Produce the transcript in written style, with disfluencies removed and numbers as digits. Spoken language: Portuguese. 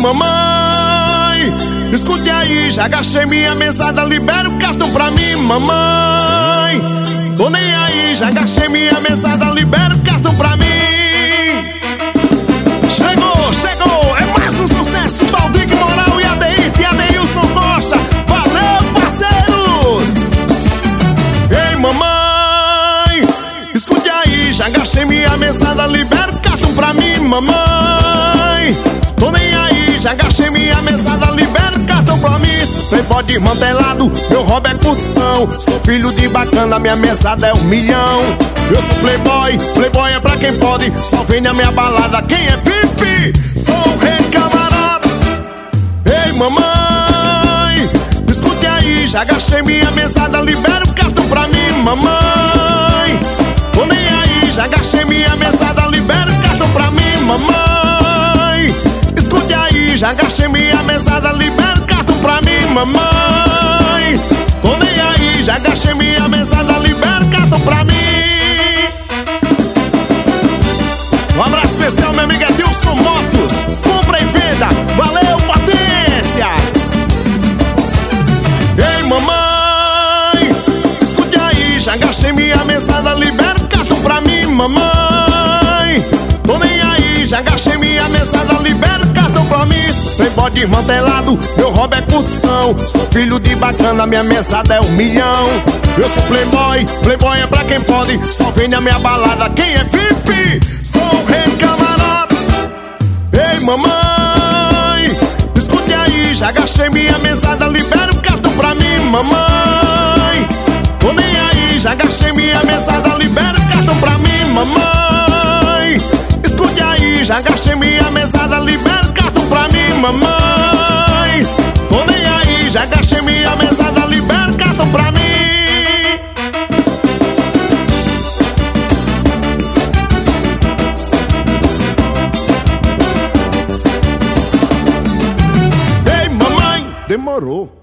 mamãe, escute aí, já gastei minha mesada, libera o cartão pra mim, mamãe. Tô nem aí, já gastei minha mesada, libera o cartão pra mim. Chegou, é mais um sucesso, Valdir Moral e Adeilson Costa. Valeu, parceiros! Ei, mamãe, escute aí, já gastei minha mesada, libera o cartão pra mim, mamãe. Tô nem aí, já gastei minha mesada, libera o cartão pra mim. Playboy desmantelado, meu hobby é curtição. Sou filho de bacana, minha mesada é 1 milhão. Eu sou playboy, playboy é pra quem pode. Só vem na minha balada quem é VIP. Sou o rei camarada. Ei, mamãe, escute aí, já gastei minha mesada, libera o cartão pra mim, mamãe. Tô nem aí, já gastei minha mesada, libera o cartão pra mim, mamãe. Escute aí, já gastei minha mesada, libera o cartão pra mim, mamãe. Tô nem aí, já gastei minha mesada, libera o cartão pra mim. Um abraço especial, meu amigo Adeilson Motos. Compra e venda, valeu, potência. Ei, mamãe, escute aí, já gastei minha mesada, libera o cartão pra mim, mamãe. Tô nem aí, já gastei minha mesada, libera o cartão pra mim. Playboy desmantelado, meu hobby é curtição. Sou filho de bacana, minha mesada é 1 milhão. Eu sou playboy, playboy é pra quem pode. Só vem na minha balada quem é VIP. Sou o rei camarada. Ei, mamãe, escute aí, já gastei minha mesada, libera o cartão pra mim, mamãe. Tô nem aí, já gastei minha mesada, libera o cartão pra mim, mamãe. Escute aí, já gastei minha mesada, libera o cartão pra mim, mamãe. Tô nem aí, já gastei minha mesada, libera o cartão pra mim. Ei, mamãe, demorou.